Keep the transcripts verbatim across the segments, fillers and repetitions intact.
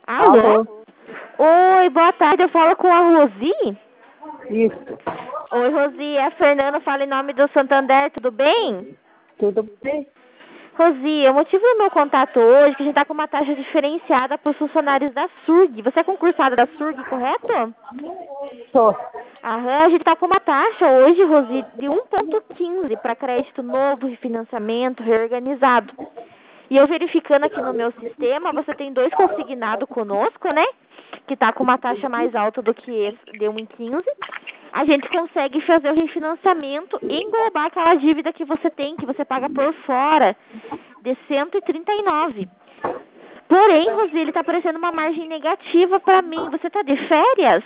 Alô? Alô? Oi, boa tarde. Eu falo com a Rosi? Isso. Oi, Rosi. É a Fernanda, fala em nome do Santander, tudo bem? Tudo bem? Rosi, o motivo do meu contato hoje é que a gente está com uma taxa diferenciada para os funcionários da SURG. Você é concursada da SURG, correto? Sou. Aham, a gente está com uma taxa hoje, Rosi, de um ponto quinze para crédito novo, refinanciamento, reorganizado. E eu verificando aqui no meu sistema, você tem dois consignados conosco, né? Que está com uma taxa mais alta do que esse, de um vírgula quinze. A gente consegue fazer o refinanciamento e englobar aquela dívida que você tem, que você paga por fora, de cento e trinta e nove. Porém, Rosi, ele está aparecendo uma margem negativa para mim. Você está de férias?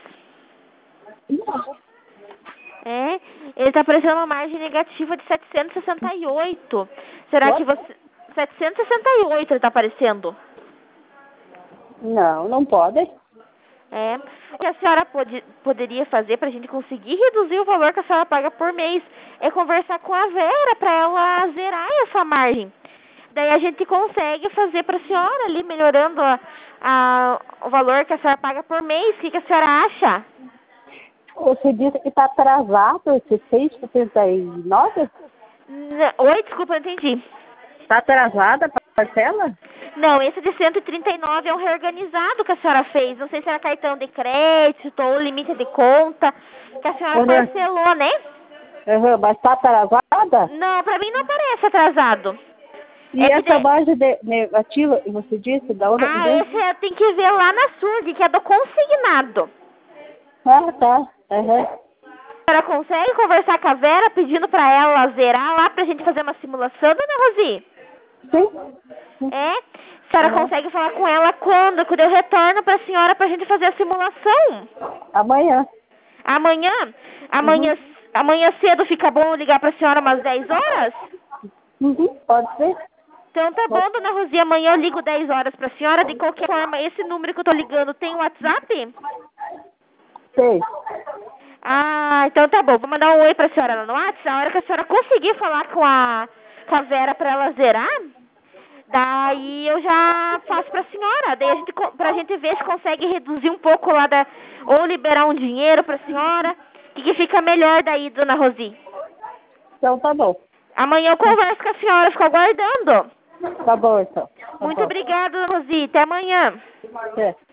É, ele está aparecendo uma margem negativa de setecentos e sessenta e oito. Será que você... setecentos e sessenta e oito ele está aparecendo. Não, não pode. É, o que a senhora pode, poderia fazer para a gente conseguir reduzir o valor que a senhora paga por mês é conversar com a Vera para ela zerar essa margem. Daí a gente consegue fazer para a senhora ali, melhorando a, a, o valor que a senhora paga por mês. O que, que a senhora acha? Você disse que está atrasado esse seis por setenta e nove? N- Oi, desculpa, não entendi. Está atrasada a parcela? Não, esse de cento e trinta e nove é um reorganizado que a senhora fez. Não sei se era cartão de crédito ou limite de conta, que a senhora Uhum. parcelou, né? Uhum, mas está atrasada? Não, pra mim não aparece atrasado. E É que essa de... margem de- negativa, você disse, da onde Ah, vem? esse é- tem que ver lá na SURG, que é do consignado. Ah, tá. Uhum. A senhora consegue conversar com a Vera pedindo pra ela zerar lá pra gente fazer uma simulação, dona Rosi? Sim. É? A senhora Uhum. consegue falar com ela quando? Quando eu retorno pra senhora pra gente fazer a simulação? Amanhã. Amanhã? Amanhã, Uhum. amanhã cedo fica bom eu ligar pra senhora umas dez horas? Uhum. Pode ser? Então tá bom, dona Rosi. Amanhã eu ligo dez horas pra senhora. De qualquer forma, esse número que eu tô ligando tem WhatsApp? Sei. Ah, então tá bom. Vou mandar um oi pra senhora lá no WhatsApp. A hora que a senhora conseguir falar com a, com a Vera pra ela zerar, daí eu já faço pra senhora. Daí a gente, co- pra gente ver se consegue reduzir um pouco lá da... Ou liberar um dinheiro pra senhora. O que, que fica melhor daí, dona Rosi? Então tá bom. Amanhã eu converso com a senhora. Fico aguardando. Tá bom, então. Tá Muito bom. obrigada, dona Rosi. Até amanhã. É.